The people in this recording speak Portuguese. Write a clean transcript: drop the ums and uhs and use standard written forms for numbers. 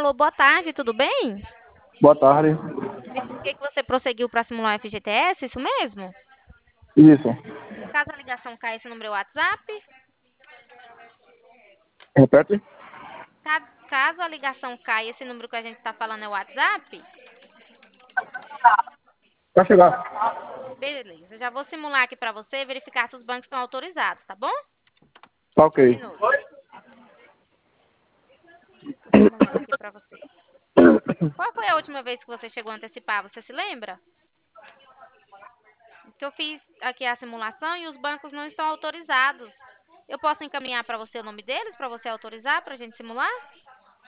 Alô, boa tarde, tudo bem? Boa tarde. Verifiquei que você prosseguiu para simular o FGTS, isso mesmo? Isso. Caso a ligação caia, esse número é o WhatsApp? Repete? Caso a ligação caia, esse número que a gente está falando é o WhatsApp? Vai chegar. Beleza, já vou simular aqui para você, verificar se os bancos estão autorizados, tá bom? Tá ok. Um minuto. Tô simulando aqui para você. Qual foi a última vez que você chegou a antecipar? Você se lembra? Que eu fiz aqui a simulação e os bancos não estão autorizados. Eu posso encaminhar para você o nome deles, para você autorizar, para a gente simular?